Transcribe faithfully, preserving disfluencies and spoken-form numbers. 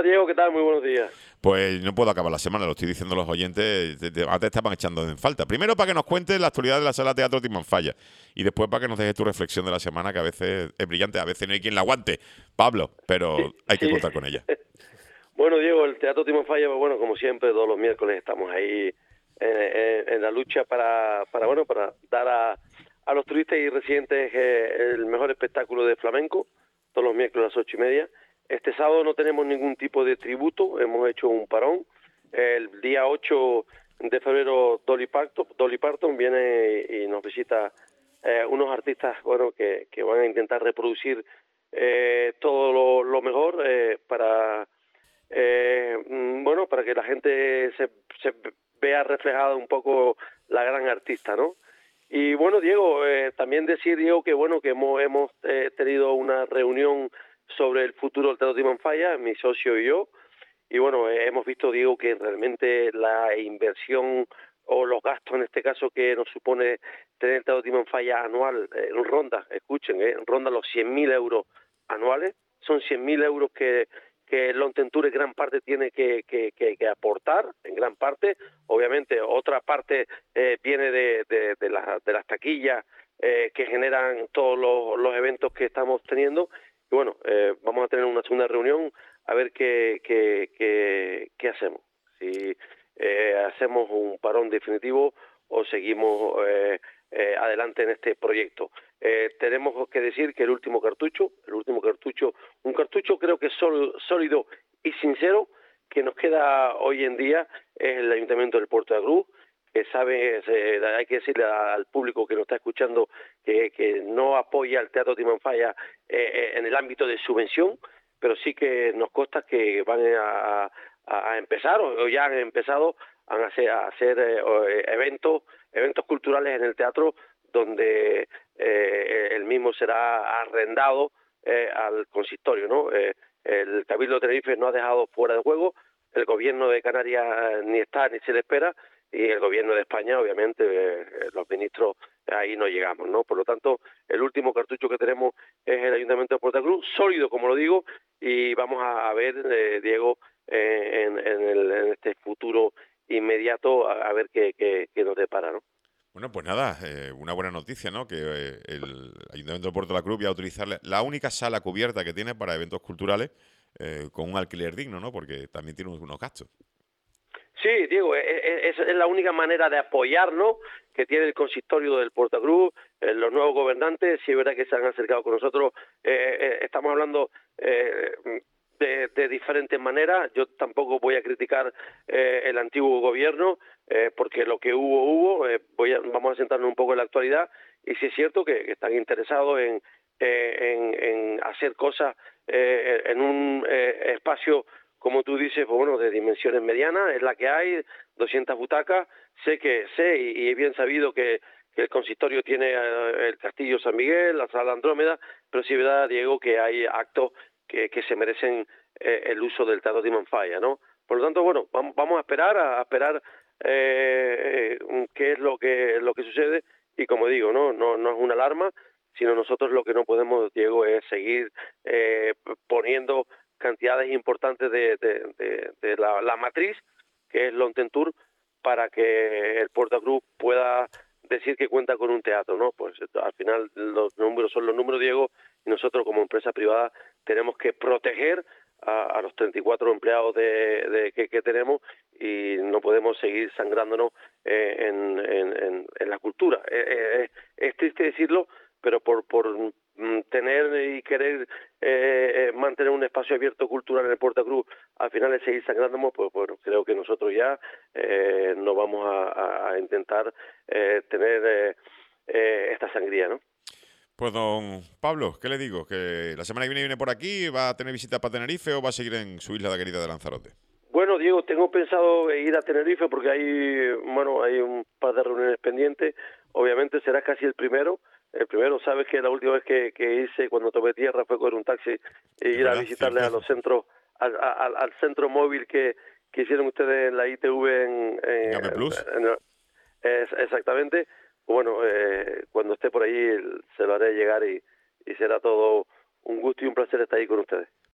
Diego, ¿qué tal? Muy buenos días. Pues no puedo acabar la semana, lo estoy diciendo a los oyentes, te, te, te estaban echando en falta. Primero para que nos cuentes la actualidad de la sala de teatro Timanfaya y después para que nos dejes tu reflexión de la semana, que a veces es brillante, a veces no hay quien la aguante, Pablo, pero Sí, hay que sí. contar con ella. Bueno, Diego, el Teatro Timanfaya, bueno, como siempre, todos los miércoles estamos ahí en, en, en la lucha para, para, bueno, para dar a, a los turistas y residentes eh, el mejor espectáculo de flamenco, todos los miércoles a las ocho y media. Este sábado no tenemos ningún tipo de tributo, hemos hecho un parón. El día ocho de febrero Dolly Parton, Dolly Parton viene y nos visita eh, unos artistas, bueno, que, que van a intentar reproducir eh, todo lo, lo mejor eh, para eh, bueno, para que la gente se, se vea reflejada un poco la gran artista, ¿no? Y bueno, Diego, eh, también decir, Diego, que bueno, que hemos, hemos eh, tenido una reunión sobre el futuro del Teatro Timanfaya, mi socio y yo, y bueno, eh, hemos visto, Diego, que realmente la inversión o los gastos en este caso que nos supone tener el Teatro Timanfaya anual, eh, ronda, escuchen, eh, ronda los cien mil euros anuales, son cien mil euros que que el Long Tour en gran parte tiene que, que, que, que aportar, en gran parte. Obviamente, otra parte eh, viene de, de, de, la, de las taquillas eh, que generan todos los, los eventos que estamos teniendo. Y bueno, eh, vamos a tener una segunda reunión a ver qué, qué, qué, qué hacemos. Si eh, hacemos un parón definitivo o seguimos eh, eh, adelante en este proyecto. Eh, tenemos que decir que el último cartucho, el último cartucho, un cartucho creo que sol, sólido y sincero que nos queda hoy en día es el Ayuntamiento del Puerto de la Cruz, que sabe, eh, hay que decirle al público que nos está escuchando que, que no apoya al Teatro Timanfaya eh, en el ámbito de subvención, pero sí que nos consta que van a, a, a empezar o, o ya han empezado a hacer, a hacer eh, eventos, eventos culturales en el teatro donde eh, el mismo será arrendado eh, al consistorio, ¿no? Eh, el Cabildo de Tenerife no ha dejado fuera de juego, el gobierno de Canarias ni está ni se le espera, y el gobierno de España, obviamente, eh, los ministros, ahí no llegamos, ¿no? Por lo tanto, el último cartucho que tenemos es el Ayuntamiento de Puerto Cruz, sólido, como lo digo, y vamos a ver, eh, Diego, eh, en, en, el, en este futuro inmediato, a, a ver qué, qué, qué nos depara, ¿no? Bueno, pues nada, eh, una buena noticia, ¿no? Que eh, el Ayuntamiento de Puerto de la Cruz va a utilizar la única sala cubierta que tiene para eventos culturales eh, con un alquiler digno, ¿no? Porque también tiene unos gastos. Sí, Diego, es, es la única manera de apoyarnos que tiene el consistorio del Puerto Cruz, eh, los nuevos gobernantes, sí es verdad que se han acercado con nosotros, eh, eh, estamos hablando eh, de, de diferentes maneras, yo tampoco voy a criticar eh, el antiguo gobierno, eh, porque lo que hubo, hubo, eh, voy a, vamos a centrarnos un poco en la actualidad, y sí es cierto que, que están interesados en, eh, en, en hacer cosas eh, en un eh, espacio, como tú dices, pues bueno, de dimensiones medianas, es la que hay, doscientas butacas, sé que sé y, y he bien sabido que, que el consistorio tiene eh, el Castillo San Miguel, la Sala Andrómeda, pero sí es verdad, Diego, que hay actos que, que se merecen eh, el uso del Teatro Timanfaya, ¿no? Por lo tanto, bueno, vamos, vamos a esperar, a, a esperar eh, eh, qué es lo que lo que sucede, y como digo, no, no, no es una alarma, sino nosotros lo que no podemos, Diego, es seguir eh, poniendo cantidades importantes de, de, de, de la, la matriz, que es Long Tour, para que el Puerto Cruz pueda decir que cuenta con un teatro, ¿no? Pues al final los números son los números, Diego, y nosotros como empresa privada tenemos que proteger a, a los treinta y cuatro empleados de, de que, que tenemos, y no podemos seguir sangrándonos eh, en, en, en, en la cultura. Eh, eh, es triste decirlo, pero por, por tener y querer eh, mantener un espacio abierto cultural en el Puerto Cruz, al final es seguir sangrándonos, pues bueno, creo que nosotros ya eh, no vamos a, a intentar eh, tener eh, eh, esta sangría, ¿no? Pues don Pablo, ¿qué le digo? ¿Que la semana que viene viene por aquí, va a tener visita para Tenerife o va a seguir en su isla de querida de Lanzarote? Bueno, Diego, tengo pensado ir a Tenerife porque hay, bueno, hay un par de reuniones pendientes. Obviamente será casi el primero. El primero, sabes que la última vez que, que hice cuando tomé tierra fue con un taxi e Es ir a verdad, visitarles cierto. a los centros, al, al, al centro móvil que, que hicieron ustedes en la I T V en, En en, Game Plus. en, en es, exactamente. Bueno, eh, cuando esté por ahí se lo haré llegar, y, y será todo un gusto y un placer estar ahí con ustedes.